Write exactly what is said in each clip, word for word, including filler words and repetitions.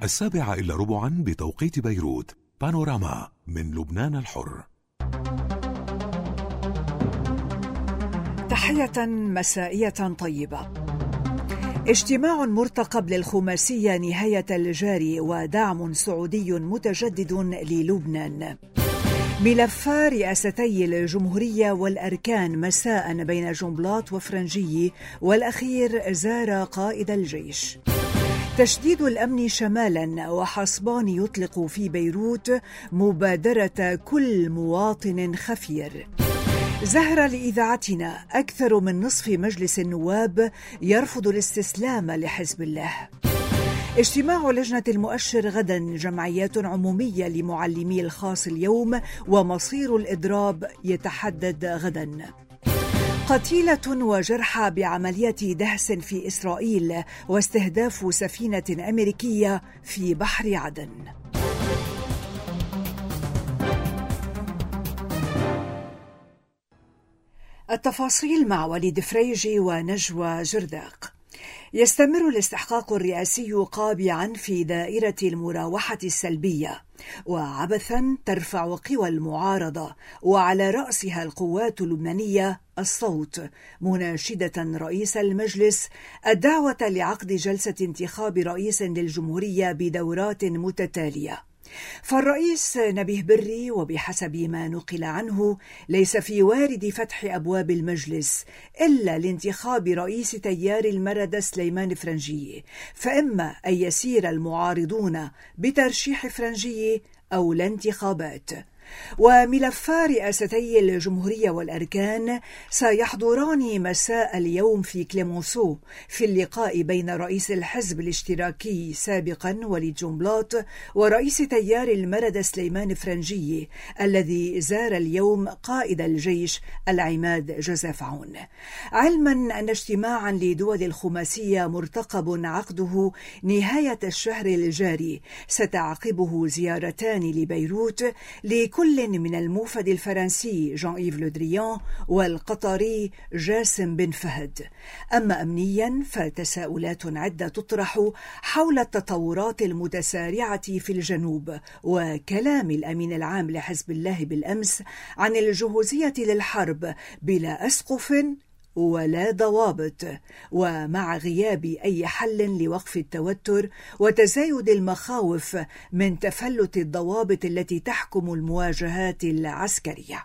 السابعة إلا ربعا بتوقيت بيروت. بانوراما من لبنان الحر. تحية مسائية طيبة. اجتماع مرتقب للخماسية نهاية الجاري ودعم سعودي متجدد للبنان. ملفا رئاستي الجمهورية والأركان مساء بين جنبلاط وفرنجي، والأخير زار قائد الجيش. تشديد الأمن شمالا، وحصبان يطلق في بيروت مبادرة كل مواطن خفير. زهرة لإذاعتنا، أكثر من نصف مجلس النواب يرفض الاستسلام لحزب الله. اجتماع لجنة المؤشر غدا، جمعيات عمومية لمعلمي الخاص اليوم، ومصير الإضراب يتحدد غدا. قتيلة وجرحى بعملية دهس في إسرائيل، واستهداف سفينة أمريكية في بحر عدن. التفاصيل مع وليد فريجي ونجوى جرداق. يستمر الاستحقاق الرئاسي قابعا في دائرة المراوحة السلبية، وعبثا ترفع قوى المعارضة، وعلى رأسها القوات اللبنانية الصوت، مناشدة رئيس المجلس الدعوة لعقد جلسة انتخاب رئيس للجمهورية بدورات متتالية. فالرئيس نبيه بري وبحسب ما نقل عنه ليس في وارد فتح أبواب المجلس إلا لانتخاب رئيس تيار المردة سليمان فرنجي، فإما أن يسير المعارضون بترشيح فرنجي أو لا انتخابات. وملفا رئاستي الجمهورية والأركان سيحضران مساء اليوم في كليمونسو في اللقاء بين رئيس الحزب الاشتراكي سابقا وليد جنبلاط ورئيس تيار المردة سليمان فرنجي الذي زار اليوم قائد الجيش العماد جوزيف عون، علما أن اجتماعا لدول الخماسية مرتقب عقده نهاية الشهر الجاري ستعقبه زيارتان لبيروت لكل كل من الموفد الفرنسي جان إيف لو دريان والقطري جاسم بن فهد. أما أمنيا فتساؤلات عدة تطرح حول التطورات المتسارعة في الجنوب، وكلام الأمين العام لحزب الله بالأمس عن الجهوزية للحرب بلا أسقف ولا ضوابط، ومع غياب أي حل لوقف التوتر وتزايد المخاوف من تفلت الضوابط التي تحكم المواجهات العسكرية.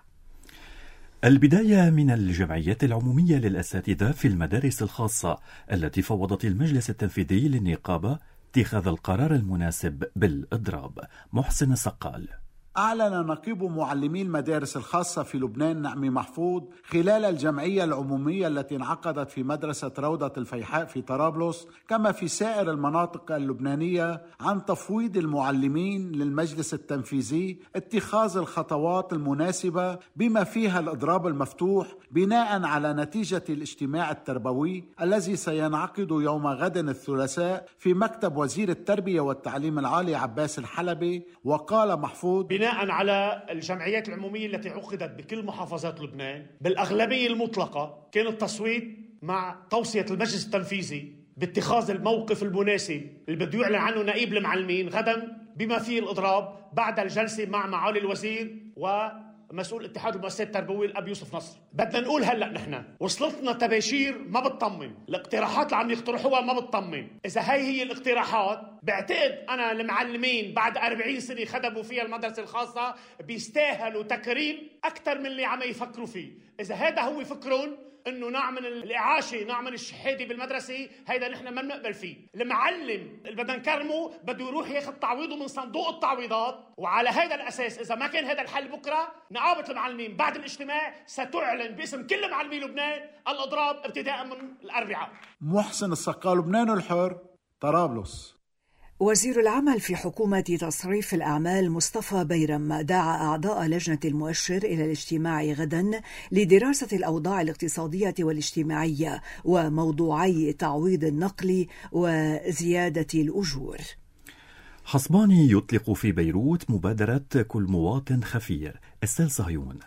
البداية من الجمعيات العمومية للأساتذة في المدارس الخاصة التي فوضت المجلس التنفيذي للنقابة اتخاذ القرار المناسب بالإضراب. محسن السقال. أعلن نقيب معلمي المدارس الخاصة في لبنان نعمي محفوظ خلال الجمعية العمومية التي انعقدت في مدرسة روضة الفيحاء في طرابلس كما في سائر المناطق اللبنانية عن تفويض المعلمين للمجلس التنفيذي اتخاذ الخطوات المناسبة بما فيها الإضراب المفتوح بناء على نتيجة الاجتماع التربوي الذي سينعقد يوم غد الثلاثاء في مكتب وزير التربية والتعليم العالي عباس الحلبي. وقال محفوظ: بناء على الجمعيات العمومية التي عقدت بكل محافظات لبنان بالأغلبية المطلقة كان التصويت مع توصية المجلس التنفيذي باتخاذ الموقف المناسب اللي بده يعلن عنه نائب المعلمين غدا بما فيه الإضراب بعد الجلسة مع معالي الوزير ومسؤول اتحاد المؤسسات التربوية الأب يوسف نصر. بدنا نقول هلأ نحن وصلتنا تباشير ما بتطمن، الاقتراحات اللي عم يقترحوها ما بتطمن. إذا هاي هي الاقتراحات بعتقد أنا المعلمين بعد أربعين سنة خدموا فيها المدرسة الخاصة بيستاهلوا تكريم أكثر من اللي عم يفكروا فيه. إذا هذا هو فكرون انه نعمل الاعاشه نعمل الشحاده بالمدرسه، هيدا نحن ما بنقبل فيه. المعلم اللي بدنا نكرمه بده يروح ياخذ تعويضه من صندوق التعويضات، وعلى هذا الاساس اذا ما كان هذا الحل بكره نقابه المعلمين بعد الاجتماع ستعلن باسم كل معلمي لبنان الاضراب ابتداء من الاربعاء. محسن السقال، لبنان الحر، طرابلس. وزير العمل في حكومة تصريف الأعمال مصطفى بيرم دعا أعضاء لجنة المؤشر إلى الاجتماع غدا لدراسة الأوضاع الاقتصادية والاجتماعية وموضوعي تعويض النقل وزيادة الأجور. حصبان يطلق في بيروت مبادرة كل مواطن خفير. استيل صهيون.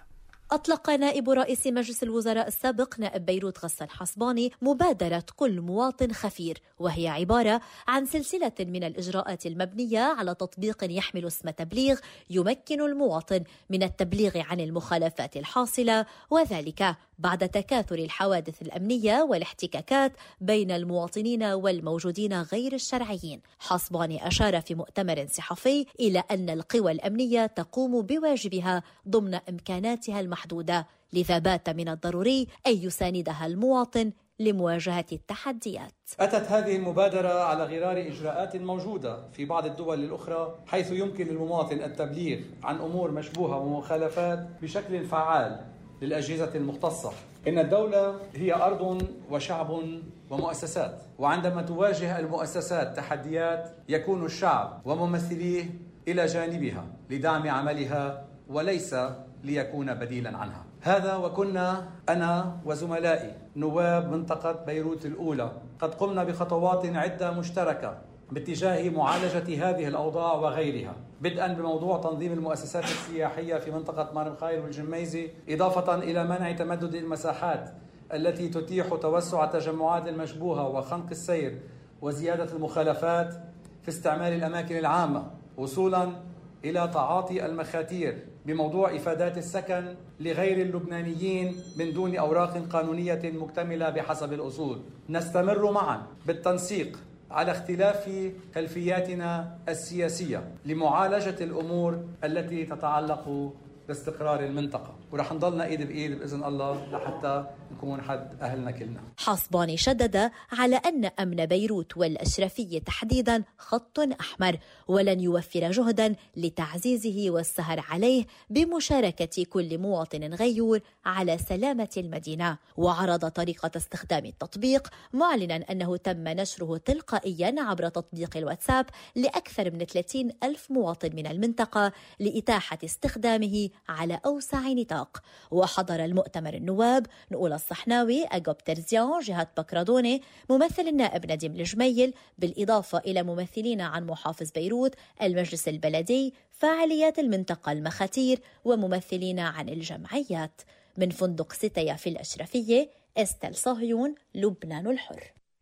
أطلق نائب رئيس مجلس الوزراء السابق نائب بيروت غسان حصباني مبادرة كل مواطن خفير، وهي عبارة عن سلسلة من الإجراءات المبنية على تطبيق يحمل اسم تبليغ يمكن المواطن من التبليغ عن المخالفات الحاصلة، وذلك بعد تكاثر الحوادث الأمنية والاحتكاكات بين المواطنين والموجودين غير الشرعيين. حصباني أشار في مؤتمر صحفي إلى أن القوى الأمنية تقوم بواجبها ضمن إمكاناتها المحدودة، لذا بات من الضروري أن يساندها المواطن لمواجهة التحديات. أتت هذه المبادرة على غرار إجراءات موجودة في بعض الدول الأخرى، حيث يمكن للمواطن التبليغ عن أمور مشبوهة ومخالفات بشكل فعال للأجهزة المختصة. إن الدولة هي أرض وشعب ومؤسسات، وعندما تواجه المؤسسات تحديات يكون الشعب وممثليه إلى جانبها لدعم عملها وليس ليكون بديلا عنها. هذا وكنا أنا وزملائي نواب منطقة بيروت الأولى قد قمنا بخطوات عدة مشتركة باتجاه معالجة هذه الأوضاع وغيرها، بدءا بموضوع تنظيم المؤسسات السياحية في منطقة مار الخير والجميزي، إضافة إلى منع تمدد المساحات التي تتيح توسع التجمعات المشبوهة وخنق السير وزيادة المخالفات في استعمال الأماكن العامة، وصولا إلى تعاطي المخاتير بموضوع إفادات السكن لغير اللبنانيين من دون أوراق قانونية مكتملة بحسب الأصول. نستمر معا بالتنسيق على اختلاف خلفياتنا السياسية لمعالجة الأمور التي تتعلق باستقرار المنطقة، ورح نضلنا إيد بإيد بإذن الله لحتى نكون حد أهلنا كلنا. حصباني شدد على أن أمن بيروت والأشرفية تحديدا خط أحمر، ولن يوفر جهدا لتعزيزه والسهر عليه بمشاركة كل مواطن غيور على سلامة المدينة. وعرض طريقة استخدام التطبيق، معلنا أنه تم نشره تلقائيا عبر تطبيق الواتساب لأكثر من ثلاثين ألف مواطن من المنطقة لإتاحة استخدامه على أوسع نطاق. وحضر المؤتمر النواب نقول الصحناوي، أجوب ترزيان، جهاد بكرادوني، ممثل النائب نديم الجميل، بالإضافة إلى ممثلين عن محافظ بيروت، المجلس البلدي، فاعليات المنطقة المخاتير، وممثلين عن الجمعيات. من فندق ستيا في الأشرفية، استل صهيون، لبنان الحر.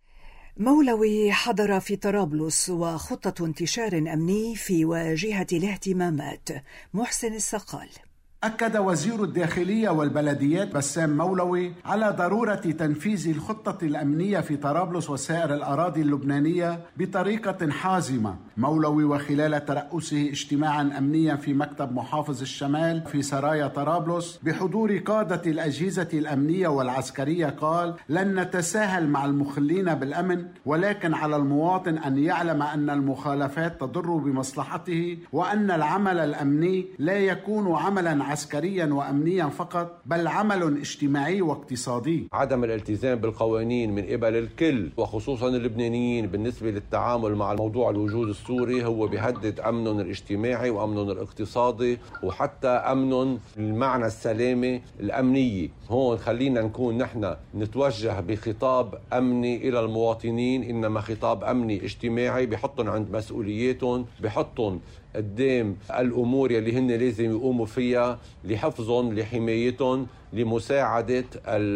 مولوي حضر في طرابلس وخطة انتشار أمني في واجهة الاهتمامات. محسن السقال. أكد وزير الداخلية والبلديات بسام مولوي على ضرورة تنفيذ الخطة الأمنية في طرابلس وسائر الأراضي اللبنانية بطريقة حازمة. مولوي وخلال ترأسه اجتماعا أمنيا في مكتب محافظ الشمال في سرايا طرابلس بحضور قادة الأجهزة الأمنية والعسكرية قال: لن نتساهل مع المخلين بالأمن، ولكن على المواطن أن يعلم أن المخالفات تضر بمصلحته، وأن العمل الأمني لا يكون عملا عسكريا وأمنيا فقط، بل عمل اجتماعي واقتصادي. عدم الالتزام بالقوانين من قبل الكل وخصوصا اللبنانيين بالنسبة للتعامل مع موضوع الوجود السوري هو بيهدد أمنهم الاجتماعي وأمنهم الاقتصادي وحتى أمنهم المعنى السلامة الأمنية. هون خلينا نكون نحن نتوجه بخطاب أمني إلى المواطنين، إنما خطاب أمني اجتماعي بحطهم عند مسؤولياتهم، بحطهم قدام الأمور يلي هن لازم يقوموا فيها لحفظهم، لحمايتهم، لمساعدة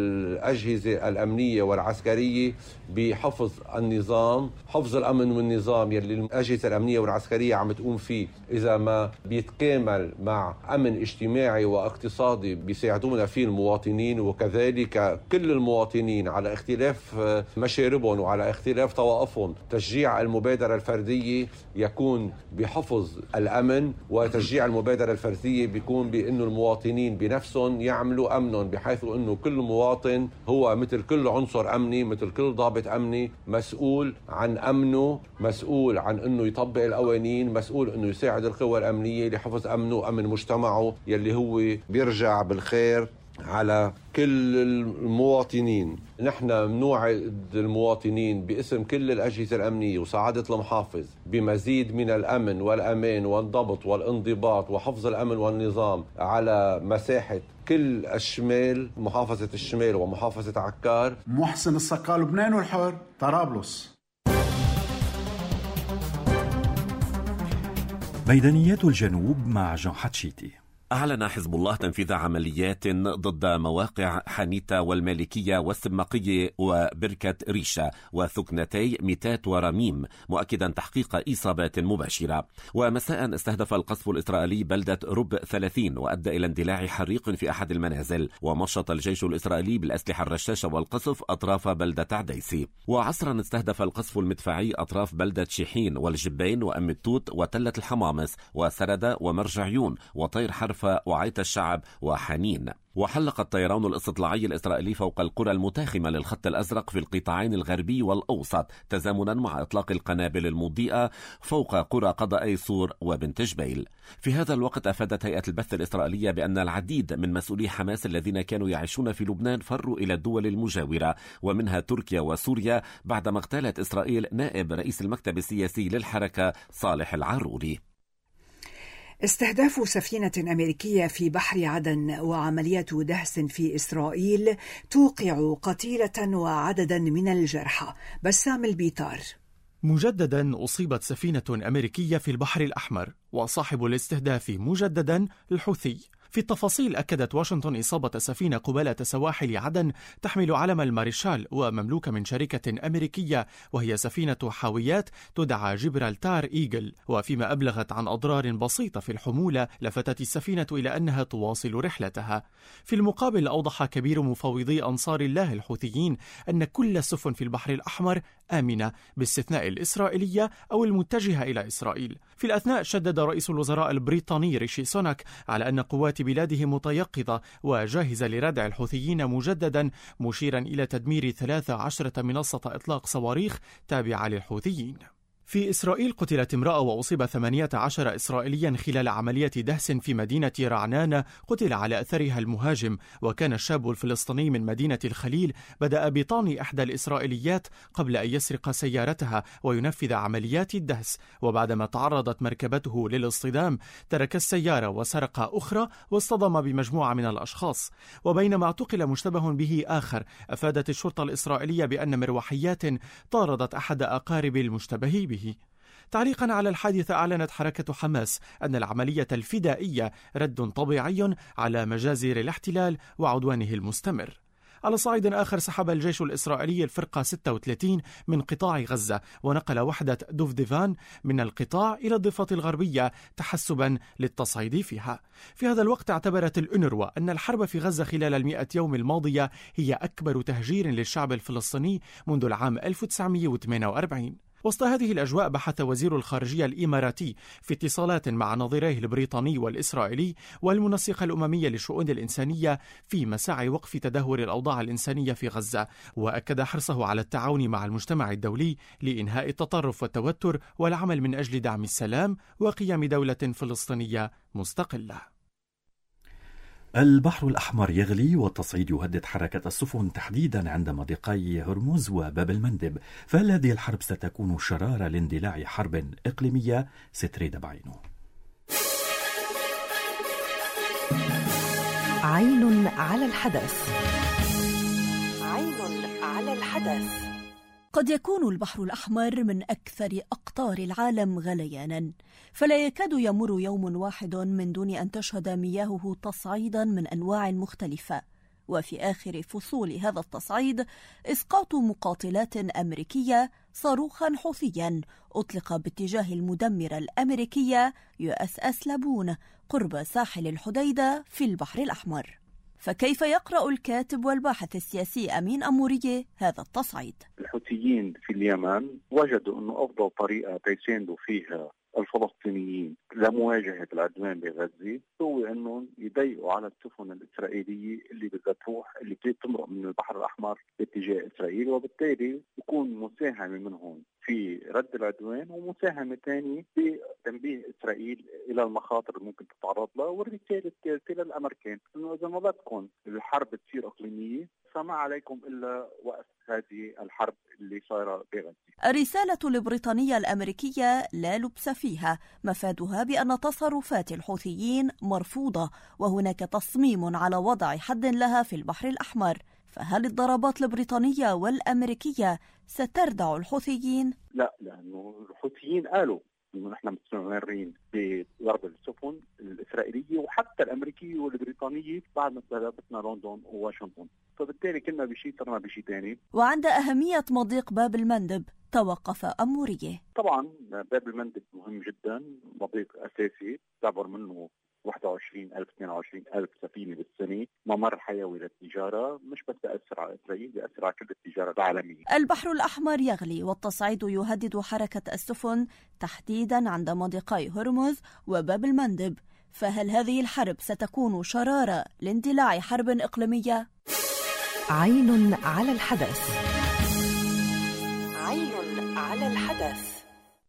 الأجهزة الأمنية والعسكرية بحفظ النظام، حفظ الأمن والنظام يلي الأجهزة الأمنية والعسكرية عم تقوم فيه. إذا ما بيتكامل مع أمن اجتماعي واقتصادي بيساعدونا فيه المواطنين، وكذلك كل المواطنين على اختلاف مشاربهم وعلى اختلاف طوائفهم. تشجيع المبادرة الفردية يكون بحفظ الأمن، وتشجيع المبادرة الفردية بيكون بأنه المواطنين بنفسهم يعملوا أمن، بحيث أنه كل مواطن هو مثل كل عنصر أمني، مثل كل ضابط أمني، مسؤول عن أمنه، مسؤول عن أنه يطبق القوانين، مسؤول أنه يساعد القوى الأمنية لحفظ أمنه وأمن مجتمعه يلي هو بيرجع بالخير على كل المواطنين. نحن بنوعد المواطنين باسم كل الأجهزة الأمنية وسعادة المحافظ بمزيد من الأمن والأمان والضبط والانضباط وحفظ الأمن والنظام على مساحة كل الشمال، محافظة الشمال ومحافظة عكار. محسن السقال، لبنان الحر، طرابلس. ميدانيات الجنوب مع جان حتشيتي. أعلن حزب الله تنفيذ عمليات ضد مواقع حنيتا والمالكية والسماقية وبركة ريشة وثكنتي ميتات ورميم، مؤكدا تحقيق إصابات مباشرة. ومساء استهدف القصف الإسرائيلي بلدة رب ثلاثين وأدى إلى اندلاع حريق في أحد المنازل، ومشط الجيش الإسرائيلي بالأسلحة الرشاشة والقصف أطراف بلدة عديسي. وعصرا استهدف القصف المدفعي أطراف بلدة شيحين والجبين وأم التوت وتلة الحمامس وسردة ومرجعيون وطير حرفة وعيت الشعب وحنين. وحلق الطيران الاستطلاعي الإسرائيلي فوق القرى المتاخمة للخط الأزرق في القطاعين الغربي والأوسط تزامنا مع إطلاق القنابل المضيئة فوق قرى قضاء سور وبنت جبيل. في هذا الوقت أفادت هيئة البث الإسرائيلية بأن العديد من مسؤولي حماس الذين كانوا يعيشون في لبنان فروا إلى الدول المجاورة ومنها تركيا وسوريا بعدما اغتالت إسرائيل نائب رئيس المكتب السياسي للحركة صالح العروري. استهداف سفينة أمريكية في بحر عدن وعملية دهس في إسرائيل توقع قتيلة وعددا من الجرحى. بسام البيطار. مجددا أصيبت سفينة أمريكية في البحر الأحمر، وصاحب الاستهداف مجددا الحوثي. في التفاصيل أكدت واشنطن إصابة سفينة قبالة سواحل عدن تحمل علم الماريشال ومملوكة من شركة أمريكية، وهي سفينة حاويات تدعى جبرالتار إيجل. وفيما أبلغت عن أضرار بسيطة في الحمولة، لفتت السفينة إلى أنها تواصل رحلتها. في المقابل أوضح كبير مفوضي أنصار الله الحوثيين أن كل السفن في البحر الأحمر آمنة باستثناء الإسرائيلية أو المتجهة إلى إسرائيل. في الأثناء شدد رئيس الوزراء البريطاني ريشي سوناك على أن قوات بلاده متيقظة وجاهزة لردع الحوثيين مجددا، مشيرا إلى تدمير ثلاث عشرة منصة إطلاق صواريخ تابعة للحوثيين. في إسرائيل قتلت امرأة وأصيب ثمانية عشر إسرائيليا خلال عملية دهس في مدينة رعنان قتل على أثرها المهاجم. وكان الشاب الفلسطيني من مدينة الخليل بدأ بطان إحدى الإسرائيليات قبل أن يسرق سيارتها وينفذ عمليات الدهس، وبعدما تعرضت مركبته للاصطدام ترك السيارة وسرق أخرى واصطدم بمجموعة من الأشخاص. وبينما اعتقل مشتبه به آخر، أفادت الشرطة الإسرائيلية بأن مروحيات طاردت أحد أقارب المشتبه به. تعليقا على الحادثة، أعلنت حركة حماس أن العملية الفدائية رد طبيعي على مجازر الاحتلال وعدوانه المستمر. على صعيد آخر، سحب الجيش الإسرائيلي الفرقة ستة وثلاثين من قطاع غزة ونقل وحدة دوفديفان من القطاع إلى الضفة الغربية تحسبا للتصعيد فيها. في هذا الوقت اعتبرت الأونروا أن الحرب في غزة خلال المئة يوم الماضية هي أكبر تهجير للشعب الفلسطيني منذ العام ألف وتسعمئة وثمانية وأربعين. وسط هذه الأجواء، بحث وزير الخارجية الإماراتي في اتصالات مع نظيريه البريطاني والإسرائيلي والمنسق الأممي للشؤون الإنسانية في مساعي وقف تدهور الأوضاع الإنسانية في غزة، وأكد حرصه على التعاون مع المجتمع الدولي لإنهاء التطرف والتوتر والعمل من أجل دعم السلام وقيام دولة فلسطينية مستقلة. البحر الأحمر يغلي والتصعيد يهدد حركة السفن تحديدا عند مضيقي هرمز وباب المندب، فهل هذه الحرب ستكون شرارة لاندلاع حرب إقليمية؟ ستريد بعينه. عين على الحدث. عين على الحدث. قد يكون البحر الأحمر من أكثر أقطار العالم غليانا، فلا يكاد يمر يوم واحد من دون أن تشهد مياهه تصعيدا من أنواع مختلفة. وفي آخر فصول هذا التصعيد إسقاط مقاتلات أمريكية صاروخا حوثيا أطلق باتجاه المدمرة الأمريكية يو إس إس لابون قرب ساحل الحديدة في البحر الأحمر. فكيف يقرأ الكاتب والباحث السياسي أمين أمورية هذا التصعيد؟ الحوثيين في اليمن وجدوا أنه أفضل طريقة يساندوا فيها الفلسطينيين لمواجهة العدوان بغزة هو أنهم يضيقوا على السفن الإسرائيلية اللي بدها تروح اللي بتمرق من البحر الأحمر باتجاه إسرائيل، وبالتالي يكون مساهمة منهم في رد العدوان ومساهمة ثانية في تنبيه إسرائيل إلى المخاطر اللي ممكن تتعرض لها. والرسالة الثالثة للأمريكان أنه إذا ما بدكم الحرب تصير إقليمية فما عليكم إلا وقف هذه الحرب اللي صايرة بغزة. الرسالة البريطانية الأمريكية لا لبس فيها، مفادها بأن تصرفات الحوثيين مرفوضة وهناك تصميم على وضع حد لها في البحر الأحمر. فهل الضربات البريطانية والأمريكية ستردع الحوثيين؟ لا، لأنه الحوثيين قالوا انه نحن مستمرين بضرب السفن الاسرائيليه وحتى الامريكيه والبريطانيه بعد ما استهدفتنا لندن وواشنطن، فبالتالي كنا بشيء صرنا بشيء ثاني. وعند اهميه مضيق باب المندب توقف أموريه. طبعا باب المندب مهم جدا، مضيق اساسي تعبر منه واحد وعشرين ألف اثنين وعشرين ألف سفينة بالسنة، ممر حيوي للتجارة، مش بس بيأثر على إسرائيل، بيأثر على كل التجارة العالمية. البحر الأحمر يغلي والتصعيد يهدد حركة السفن تحديدا عند مضيقي هرمز وباب المندب، فهل هذه الحرب ستكون شرارة لاندلاع حرب إقليمية؟ عين على الحدث. عين على الحدث.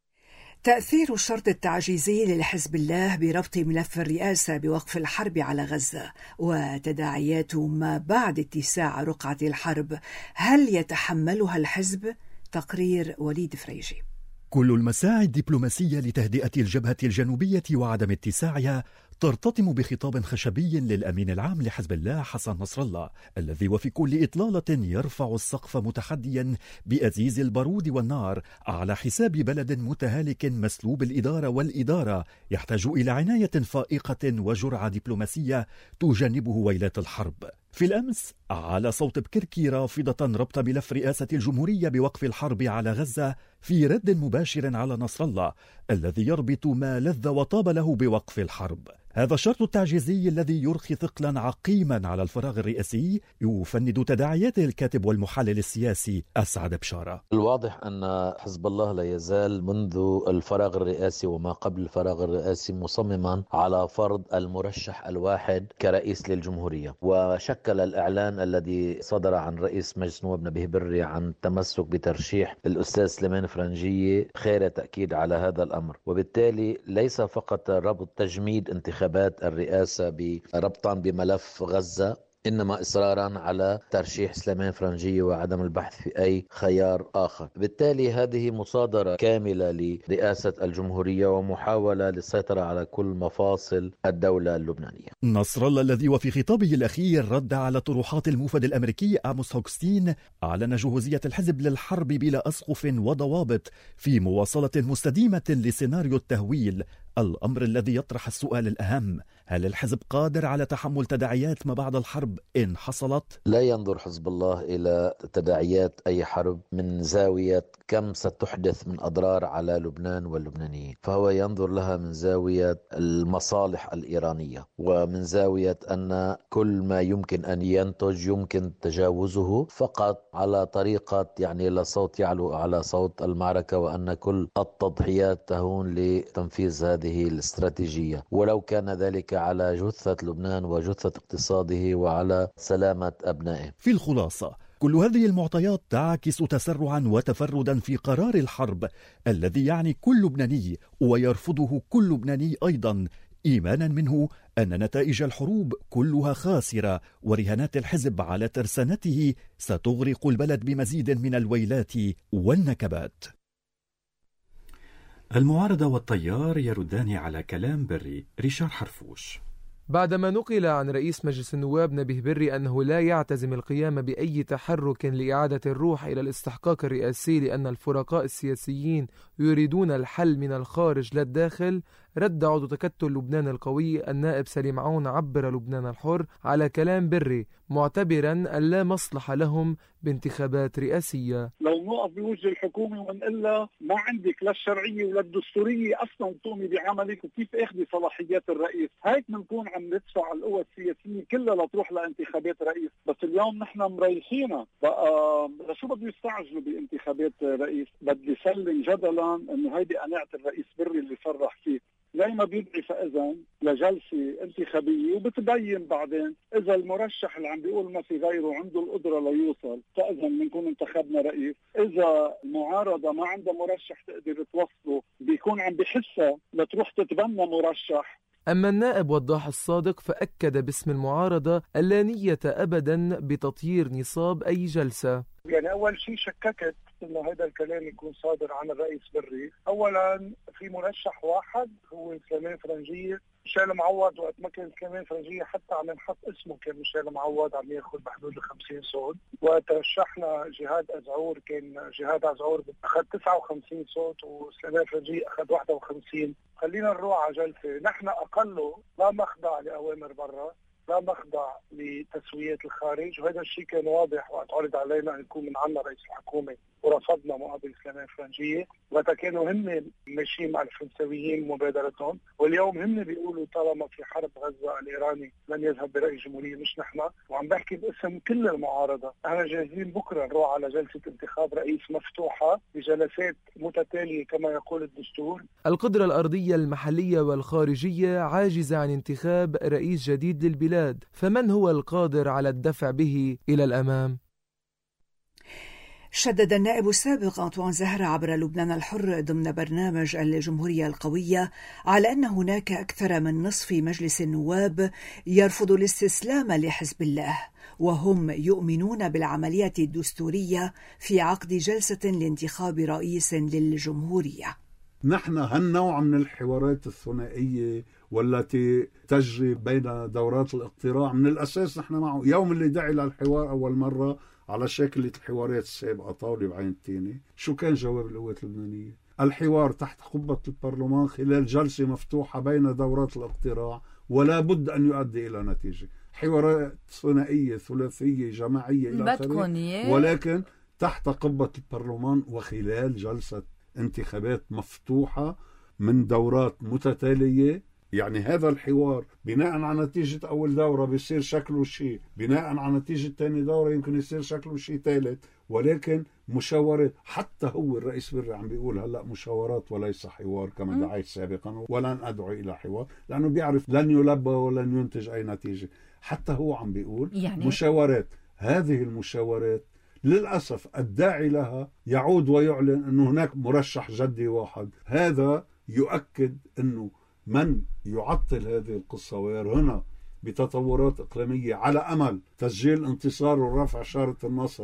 تأثير الشرط التعجيزي للحزب الله بربط ملف الرئاسة بوقف الحرب على غزة وتداعيات ما بعد اتساع رقعة الحرب، هل يتحملها الحزب؟ تقرير وليد فريجي. كل المساعي الدبلوماسية لتهدئة الجبهة الجنوبية وعدم اتساعها ترتطم بخطاب خشبي للأمين العام لحزب الله حسن نصر الله، الذي وفي كل إطلالة يرفع السقف متحديا بأزيز البارود والنار على حساب بلد متهالك مسلوب الإدارة والإدارة يحتاج إلى عناية فائقة وجرعة دبلوماسية تجنبه ويلات الحرب. في الأمس على صوت بكركي رافضة ربط ملف رئاسة الجمهورية بوقف الحرب على غزة في رد مباشر على نصر الله الذي يربط ما لذ وطاب له بوقف الحرب. هذا الشرط التعجيزي الذي يرخي ثقلا عقيما على الفراغ الرئاسي يفند تداعياته الكاتب والمحلل السياسي أسعد بشارة. الواضح أن حزب الله لا يزال منذ الفراغ الرئاسي وما قبل الفراغ الرئاسي مصمما على فرض المرشح الواحد كرئيس للجمهورية، وشكل الإعلان الذي صدر عن رئيس مجلس النواب نبيه بري عن التمسك بترشيح الأستاذ سليمان فرنجية خير تأكيد على هذا الأمر، وبالتالي ليس فقط ربط تجميد انتخابات الرئاسة بربطا بملف غزة، إنما إصرارا على ترشيح سليمان فرنجية وعدم البحث في أي خيار آخر. بالتالي هذه مصادرة كاملة لرئاسة الجمهورية ومحاولة للسيطرة على كل مفاصل الدولة اللبنانية. نصر الله الذي وفي خطابه الأخير رد على طروحات الموفد الأمريكي آموس هوكستين أعلن جهوزية الحزب للحرب بلا أسقف وضوابط في مواصلة مستديمة لسيناريو التهويل، الأمر الذي يطرح السؤال الأهم: هل الحزب قادر على تحمل تداعيات ما بعد الحرب إن حصلت؟ لا ينظر حزب الله إلى تداعيات أي حرب من زاوية كم ستحدث من أضرار على لبنان واللبنانيين، فهو ينظر لها من زاوية المصالح الإيرانية ومن زاوية أن كل ما يمكن أن ينتج يمكن تجاوزه فقط على طريقة يعني لا صوت يعلو على صوت المعركة، وأن كل التضحيات تهون لتنفيذ هذه الاستراتيجية، ولو كان ذلك على جثة لبنان وجثة اقتصاده وعلى سلامة أبنائه. في الخلاصة كل هذه المعطيات تعكس تسرعا وتفردا في قرار الحرب الذي يعني كل لبناني ويرفضه كل لبناني أيضا، إيمانا منه أن نتائج الحروب كلها خاسرة ورهانات الحزب على ترسانته ستغرق البلد بمزيد من الويلات والنكبات. المعارضة والتيار يردان على كلام بري. ريشار حرفوش. بعدما نقل عن رئيس مجلس النواب نبيه بري أنه لا يعتزم القيام بأي تحرك لإعادة الروح إلى الاستحقاق الرئاسي لأن الفرقاء السياسيين يريدون الحل من الخارج لا الداخل، رد عضو تكتل لبنان القوي النائب سليم عون عبر لبنان الحر على كلام بري، معتبرا أن لا مصلحة لهم بانتخابات رئاسية. لو نوقف بوجه الحكومة ونقول لها ما عندك لا الشرعية ولا الدستورية أصلا تقومي بعملك وكيف اخذي صلاحيات الرئيس، هيك بنكون عم ندفع القوى السياسية كلها لتروح لانتخابات رئيس. بس اليوم نحن مريحينا بقى، شو بده يستعجلوا بانتخابات رئيس؟ بدي سلم جدلا انه هيدي قناعة الرئيس بري اللي صرح فيه، زي ما بيدعي فإذا لجلسة انتخابية وبتبين بعدين إذا المرشح اللي عم بيقول ما في غيره عنده القدرة ليوصل فإذا بنكون انتخبنا رئيس. إذا المعارضة ما عندها مرشح تقدر توصله بيكون عم بحسها لتروح تتبنى مرشح. أما النائب وضاح الصادق فأكد باسم المعارضة ألا نية أبدا بتطهير نصاب أي جلسة. يعني أول شيء شككت إنه هذا الكلام يكون صادر عن الرئيس بري. أولا في مرشح واحد هو سليمان فرنجية. ميشيل معوض وقت ما كان سليمان فرنجية حتى عم ينحط اسمه كان ميشيل معوض عم ياخذ بحدود ال خمسين صوت. وقت رشحنا جهاد أزعور كان جهاد أزعور أخذ تسعة وخمسين صوت وسليمان فرنجية أخذ واحد وخمسين. خلينا نروح على جلسة نحن أقله لا مخضع لأوامر برا، لا مخضع لتسويات الخارج، وهذا الشيء كان واضح وقت عرض علينا أن يكون من عنا رئيس الحكومة ورفضنا مقابل سليمان فرنجية. وقت كانوا هن ماشيين مع الفرنساويين مبادرتهم، واليوم هن بيقولوا طالما في حرب غزة الإيراني لن يذهب برأي الجمهورية، مش نحن. وعم بحكي باسم كل المعارضة. احنا جاهزين بكرة نروح على جلسة انتخاب رئيس مفتوحة بجلسات متتالية كما يقول الدستور. القدرة الأرضية المحلية والخارجية عاجزة عن انتخاب رئيس جديد للبلاد، فمن هو القادر على الدفع به إلى الأمام؟ شدد النائب السابق أنطوان زهرة عبر لبنان الحر ضمن برنامج الجمهورية القوية على أن هناك أكثر من نصف مجلس النواب يرفض الاستسلام لحزب الله، وهم يؤمنون بالعملية الدستورية في عقد جلسة لانتخاب رئيس للجمهورية. نحن هالنوع من الحوارات الثنائية والتي تجري بين دورات الاقتراع من الأساس نحن معه. يوم اللي دعي للحوار أول مرة على شكل الحوارات السابقة طاولة بعين التاني، شو كان جواب القوات اللبنانية؟ الحوار تحت قبة البرلمان خلال جلسة مفتوحة بين دورات الاقتراع ولا بد أن يؤدي إلى نتيجة. حوارات ثنائية ثلاثية جماعية إلى آخره، ولكن تحت قبة البرلمان وخلال جلسة انتخابات مفتوحة من دورات متتالية. يعني هذا الحوار بناء على نتيجة أول دورة بيصير شكله شيء، بناء على نتيجة تاني دورة يمكن يصير شكله شيء ثالث، ولكن مشاورات. حتى هو الرئيس بري عم بيقول هلأ مشاورات وليس حوار كما دعيت سابقا، ولن أدعو إلى حوار لأنه بيعرف لن يلبى ولن ينتج أي نتيجة. حتى هو عم بيقول يعني مشاورات. هذه المشاورات للأسف الداعي لها يعود ويعلن أنه هناك مرشح جدي واحد. هذا يؤكد أنه من يعطل هذه القصة ويرهنها بتطورات إقليمية على أمل تسجيل انتصار ورفع شارة النصر.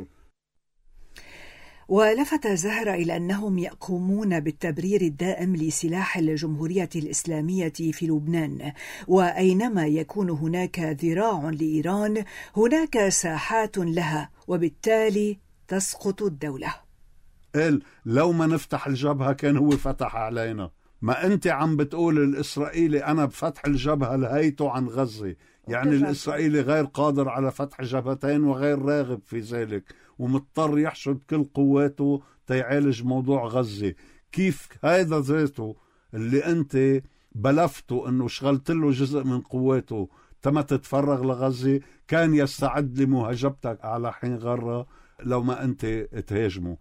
ولفت زهرة إلى أنهم يقومون بالتبرير الدائم لسلاح الجمهورية الإسلامية في لبنان، وأينما يكون هناك ذراع لإيران هناك ساحات لها، وبالتالي تسقط الدولة. قال لو ما نفتح الجبهة كان هو فتح علينا. ما أنت عم بتقول الإسرائيلي أنا بفتح الجبهة لهيته عن غزة، يعني الإسرائيلي غير قادر على فتح جبهتين وغير راغب في ذلك، ومضطر يحشد كل قواته تيعالج موضوع غزة. كيف هذا ذاته اللي أنت بلفته أنه شغلت له جزء من قواته تم تتفرغ لغزة كان يستعد لمهاجمتك على حين غرة لو ما أنت تهاجمه.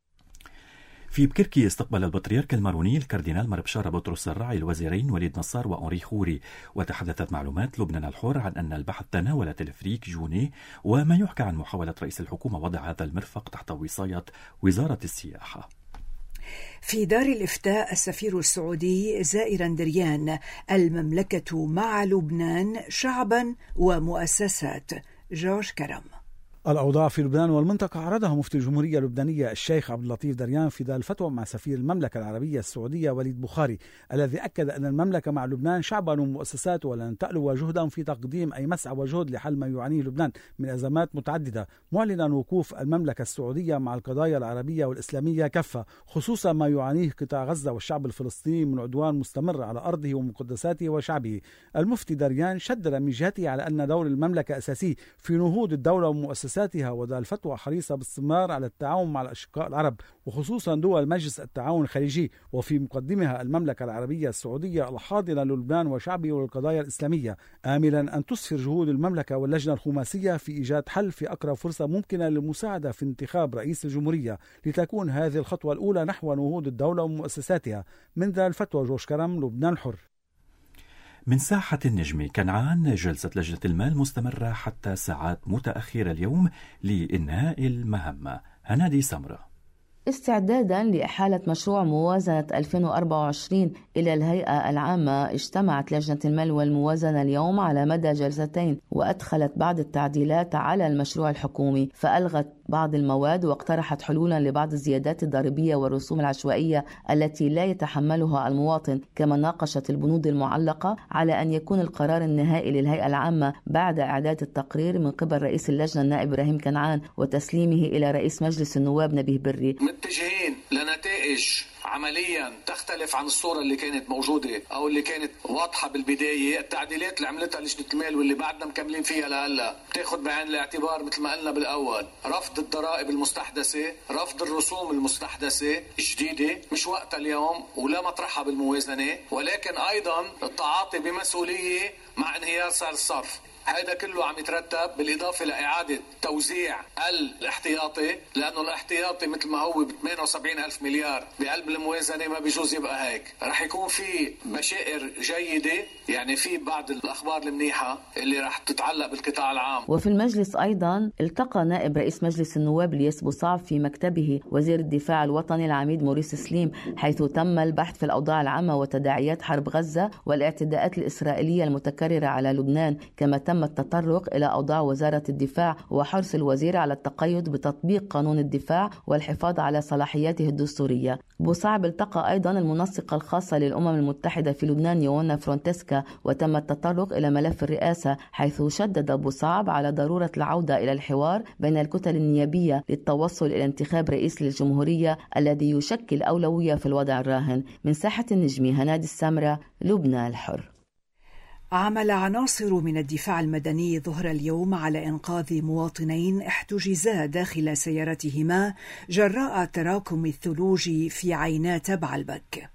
في بكركي استقبل البطريرك الماروني الكاردينال مربشار بطرس الراعي الوزيرين وليد نصار وأنري خوري، وتحدثت معلومات لبنان الحر عن أن البحث تناول تلفريك جوني، وما يحكى عن محاولة رئيس الحكومة وضع هذا المرفق تحت وصاية وزارة السياحة. في دار الإفتاء السفير السعودي زائرا دريان المملكة مع لبنان شعبا ومؤسسات. جورج كرم. الأوضاع في لبنان والمنطقة عرضها مفتي الجمهورية اللبنانية الشيخ عبد اللطيف دريان في دار الفتوى مع سفير المملكة العربية السعودية وليد بخاري، الذي أكد أن المملكة مع لبنان شعبا ومؤسسات ولن تألو جهدا في تقديم أي مسعى وجهد لحل ما يعانيه لبنان من أزمات متعددة، معلنا وقوف المملكة السعودية مع القضايا العربية والإسلامية كافة، خصوصا ما يعانيه قطاع غزة والشعب الفلسطيني من عدوان مستمر على أرضه ومقدساته وشعبه. المفتي دريان شدد من جهته على أن دور المملكة أساسي في نهوض الدولة ومؤسساتها، ودار الفتوى حريصة باستمرار على التعاون مع الأشقاء العرب وخصوصا دول مجلس التعاون الخليجي، وفي مقدمها المملكة العربية السعودية الحاضنة للبنان وشعبه والقضايا الإسلامية، آملا أن تسفر جهود المملكة واللجنة الخماسية في إيجاد حل في أقرب فرصة ممكنة للمساعدة في انتخاب رئيس الجمهورية، لتكون هذه الخطوة الأولى نحو نهوض الدولة ومؤسساتها. من دار الفتوى جورج كرم، لبنان الحر. من ساحة النجم كنعان، جلسة لجنة المال مستمرة حتى ساعات متأخرة اليوم لإنهاء المهمة. هنادي سمرة. استعدادا لإحالة مشروع موازنة ألفين وأربعة وعشرين إلى الهيئة العامة، اجتمعت لجنة المال والموازنة اليوم على مدى جلستين، وأدخلت بعض التعديلات على المشروع الحكومي، فألغت بعض المواد، واقترحت حلولا لبعض الزيادات الضريبية والرسوم العشوائية التي لا يتحملها المواطن، كما ناقشت البنود المعلقة على أن يكون القرار النهائي للهيئة العامة بعد إعداد التقرير من قبل رئيس اللجنة النائب إبراهيم كنعان وتسليمه إلى رئيس مجلس النواب نبيه بري. متجهين لنتائج عمليا تختلف عن الصورة اللي كانت موجودة أو اللي كانت واضحة بالبداية. التعديلات اللي عملتها لجنة المال واللي بعدنا مكملين فيها لهلا بتاخد بعين الاعتبار مثل ما قلنا بالأول رفض الضرائب المستحدثة، رفض الرسوم المستحدثة الجديدة، مش وقتها اليوم ولا مطرحها بالموازنة، ولكن أيضا التعاطي بمسؤولية مع انهيار سعر الصرف. هذا كله عم يترتب بالإضافة لإعادة توزيع الاحتياطي، لأنه الاحتياطي مثل ما هو ب ثمانية وسبعين ألف مليار بقلب الموازنة ما بيجوز يبقى هيك. رح يكون في بشائر جيدة، يعني في بعض الأخبار المنيحة اللي رح تتعلق بالقطاع العام. وفي المجلس أيضا التقى نائب رئيس مجلس النواب الياس بوصعب في مكتبه وزير الدفاع الوطني العميد موريس سليم، حيث تم البحث في الأوضاع العامة وتداعيات حرب غزة والاعتداءات الإسرائيلية المتكررة على لبنان، كما تم التطرق إلى أوضاع وزارة الدفاع وحرص الوزير على التقيد بتطبيق قانون الدفاع والحفاظ على صلاحياته الدستورية. بوصعب التقى أيضا المنسقة الخاصة للأمم المتحدة في لبنان يونا فرونتسكا، وتم التطرق إلى ملف الرئاسة، حيث شدد بوصعب على ضرورة العودة إلى الحوار بين الكتل النيابية للتوصل إلى انتخاب رئيس للجمهورية الذي يشكل أولوية في الوضع الراهن. من ساحة النجمي هنادي السمرة، لبنان الحر. عمل عناصر من الدفاع المدني ظهر اليوم على إنقاذ مواطنين احتجزا داخل سيارتهما جراء تراكم الثلوج في عينات بعلبك.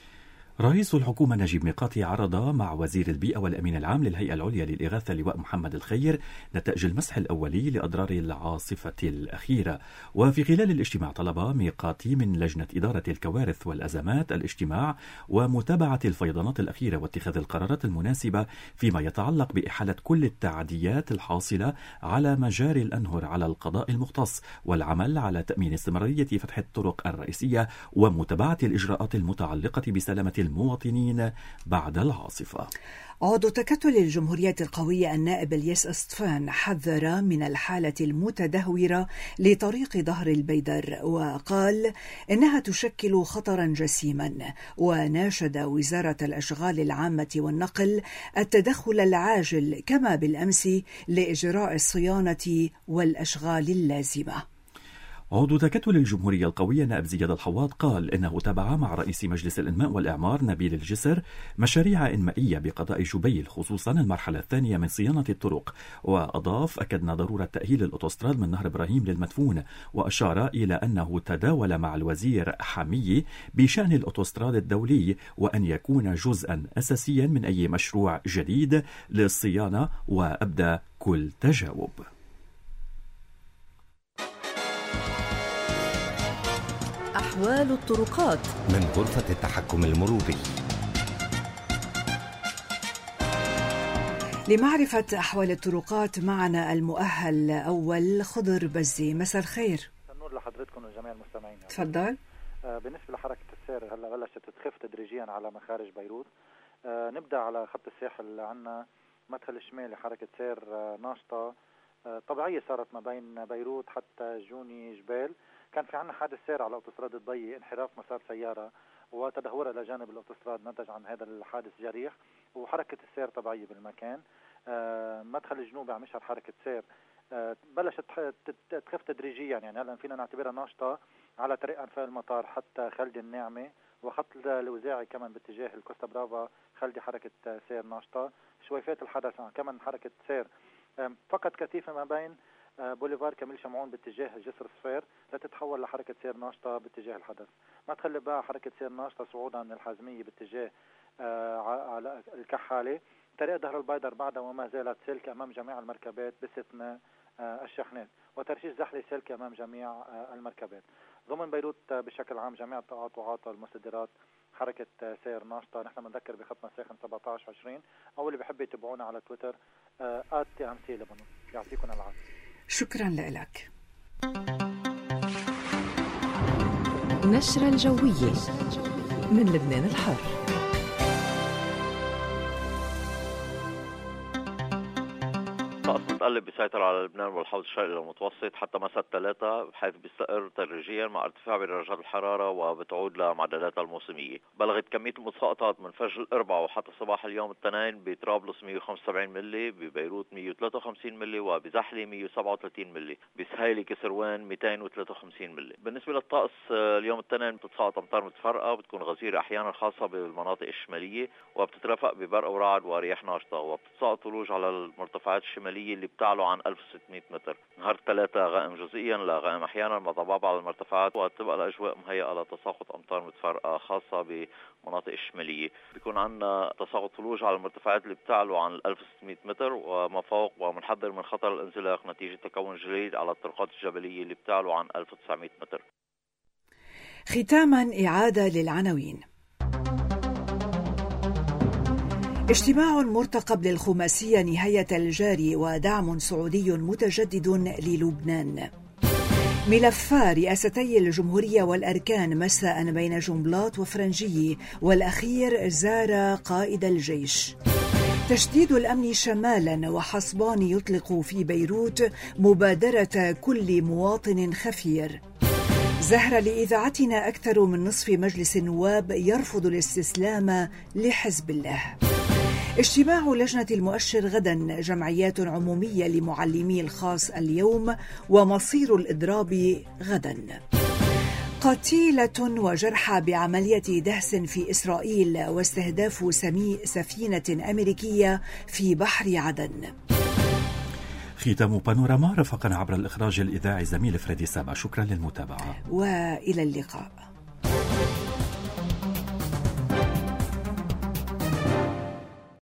رئيس الحكومة نجيب ميقاتي عرض مع وزير البيئة والأمين العام للهيئة العليا للإغاثة لواء محمد الخير نتائج المسح الأولي لأضرار العاصفة الأخيرة. وفي خلال الاجتماع طلب ميقاتي من لجنة إدارة الكوارث والأزمات الاجتماع ومتابعة الفيضانات الأخيرة واتخاذ القرارات المناسبة فيما يتعلق بإحالة كل التعديات الحاصلة على مجاري الأنهر على القضاء المختص، والعمل على تأمين استمرارية فتح الطرق الرئيسية ومتابعة الإجراءات المتعلقة بسلامة المواطنين بعد العاصفة. عضو تكتل الجمهورية القوية النائب الياس أسطفان حذر من الحالة المتدهورة لطريق ظهر البيدر، وقال إنها تشكل خطرا جسيما، وناشد وزارة الأشغال العامة والنقل التدخل العاجل كما بالأمس لإجراء الصيانة والأشغال اللازمة. عضو تكتل الجمهورية القوية نائب زياد الحواط قال إنه تابع مع رئيس مجلس الإنماء والإعمار نبيل الجسر مشاريع إنمائية بقضاء جبيل، خصوصا المرحلة الثانية من صيانة الطرق، وأضاف أكدنا ضرورة تأهيل الأوتوستراد من نهر إبراهيم للمدفون، وأشار إلى أنه تداول مع الوزير حمية بشأن الأوتوستراد الدولي وأن يكون جزءا أساسيا من أي مشروع جديد للصيانة، وأبدى كل تجاوب. أحوال الطرقات من غرفة التحكم المروري. لمعرفة أحوال الطرقات معنا المؤهل أول خضر بزي. مساء الخير. النور لحضرتكم وجميع المستمعين. تفضل. آه بالنسبة لحركة السير هلا بلشت تخف تدريجيا على مخارج بيروت. آه نبدأ على خط الساحل، عنا مدخل الشمالي حركة سير آه ناشطة آه طبيعية صارت ما بين بيروت حتى جوني جبال. كان في عنا حادث سير على الاوتوستراد الضيق، انحراف مسار سيارة وتدهورها إلى جانب الاوتوستراد نتج عن هذا الحادث جريح، وحركة السير طبيعية بالمكان. آه مدخل الجنوبي عم يشهد حركة سير آه بلشت تخف تدريجيا، يعني هلا فينا نعتبرها ناشطة على طريق أنفاق المطار حتى خلدي الناعمة، وخط الوزاعي كمان باتجاه الكوستا برافا خلدي حركة سير ناشطة. شويفات الحدث كمان حركة سير آه فقط كثيفة ما بين بوليفار كميل شمعون باتجاه جسر الصفير لتتحول لحركة سير ناشطة باتجاه الحدث. ما تخلي بقى حركة سير ناشطة صعودا من الحازمية باتجاه آه على الكحالة. طريق ظهر البيدر بعدها وما زالت سلكة أمام جميع المركبات باستثناء آه الشحنات، وترشيش زحلي سلكة أمام جميع آه المركبات. ضمن بيروت آه بشكل عام جميع التقاطعات والمصدرات حركة آه سير ناشطة. نحن بنذكر بخطنا ساخن سبعة عشر عشرين، أو اللي بحب يتابعونا على تويتر آت تي ام سي لبنان. يعطيكم العافية. شكرا لك. نشرة الجوية من لبنان الحر. طقس بتقلب بيسيطر على لبنان والحوض الشرقي للمتوسط حتى مساء الثلاثاء، بحيث بيستقر تدريجيا مع ارتفاع بدرجات الحرارة وبتعود لمعدلاتها الموسمية. بلغت كمية المساقطات من فجر الأربعاء وحتى صباح اليوم الاثنين بطرابلس مئة وخمسة وسبعين ملي، ببيروت مئة وثلاثة وخمسين ملي، وبزحلة مئة وسبعة وثلاثين ملي، بسهيلة كسروان مئتين وثلاثة وخمسين ملي. بالنسبة للطقس اليوم الاثنين بتتساقط أمطار متفرقة وبتكون غزيرة أحيانا خاصة بالمناطق الشمالية، وبتترافق ببرق ورعد ورياح ناشطة، وبتتساقط ثلوج على المرتفعات الشمالية اللي بتعلو عن ألف وستمئة متر. نهار الثلاثاء غائم جزئيا لغائم أحيانا مع ضباب على المرتفعات، وتبقى الأجواء مهيئة لتساقط أمطار متفرقة خاصة بمناطق الشمالية. بيكون عندنا تساقط ثلوج على المرتفعات اللي بتعلو عن ألف وستمئة متر وما فوق، ومنحذر من خطر الانزلاق نتيجة تكون جليد على الطرقات الجبلية اللي بتعلو عن ألف وتسعمئة متر. ختاما إعادة للعناوين. اجتماع مرتقب للخماسية نهاية الجاري ودعم سعودي متجدد للبنان. ملفا رئاستي الجمهورية والأركان مساء بين جنبلاط وفرنجي، والأخير زار قائد الجيش. تشديد الأمن شمالا، وحصبان يطلق في بيروت مبادرة كل مواطن خفير. زهرة لإذاعتنا، أكثر من نصف مجلس النواب يرفض الاستسلام لحزب الله. اجتماع لجنة المؤشر غدا، جمعيات عمومية لمعلمي الخاص اليوم، ومصير الإضراب غدا. قتيلة وجرحى بعملية دهس في إسرائيل، واستهداف سفينة أمريكية في بحر عدن. ختام بانوراما، رفقنا عبر الإخراج الإذاعي زميل فريدي سابا. شكرا للمتابعة وإلى اللقاء.